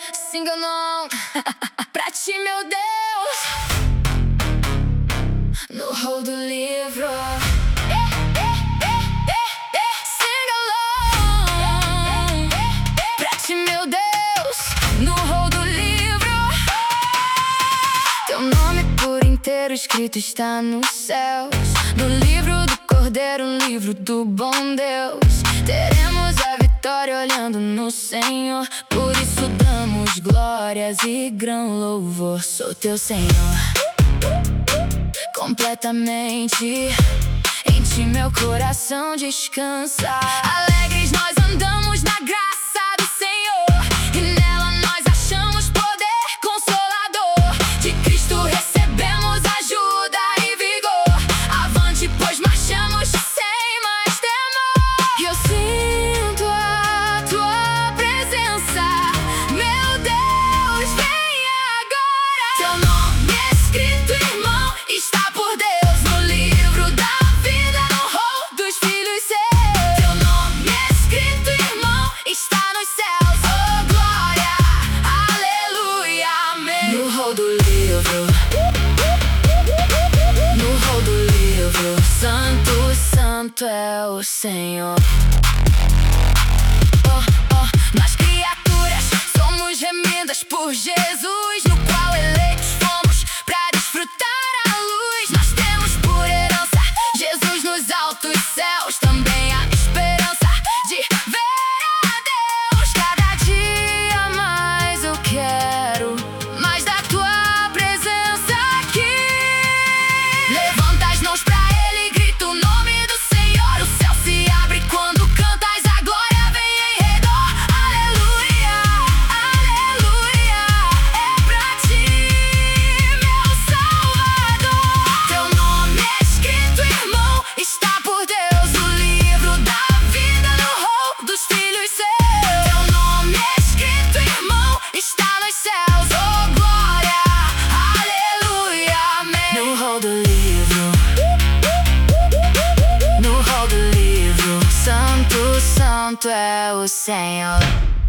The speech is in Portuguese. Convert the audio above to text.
Sing along pra ti, meu Deus, no rol do livro. Sing along pra ti, meu Deus, no rol do livro. Teu nome por inteiro escrito está nos céus, no livro do Cordeiro, um livro do bom Deus. Teremos a vitória olhando no Senhor, por isso damos glórias e grão louvor. Sou teu Senhor, completamente. Em ti meu coração descansa. Alegres nós andamos na graça do Senhor, e nela nós achamos poder consolador. De Cristo recebemos ajuda e vigor. Avante, pois marchamos sem mais temor. E eu sinto a tua presença, meu Deus, vem agora. Teu nome escrito, irmão, está por Deus no livro da vida, no rol dos filhos seus. Teu nome escrito, irmão, está nos céus. Oh glória, aleluia, amém. No rol do livro, no rol do livro. Santo, santo é o Senhor. Nós criaturas somos remidas por Jesus, no qual eleitos fomos pra desfrutar a luz. Nós temos por herança Jesus nos altos céus, também a esperança de ver a Deus. Cada dia mais eu quero mais da tua presença aqui. Levanta as mãos pra Ele e grita o nome do Senhor. O céu se abre quando cantas, a glória vem em redor. Aleluia, aleluia, é pra ti, meu Salvador. Teu nome é escrito, irmão, está por Deus no livro da vida, no rol dos filhos seus. Teu nome é escrito, irmão, está nos céus. Oh glória, aleluia, amém. No rol do livro, no rol do livro. Santo, santo é o Senhor.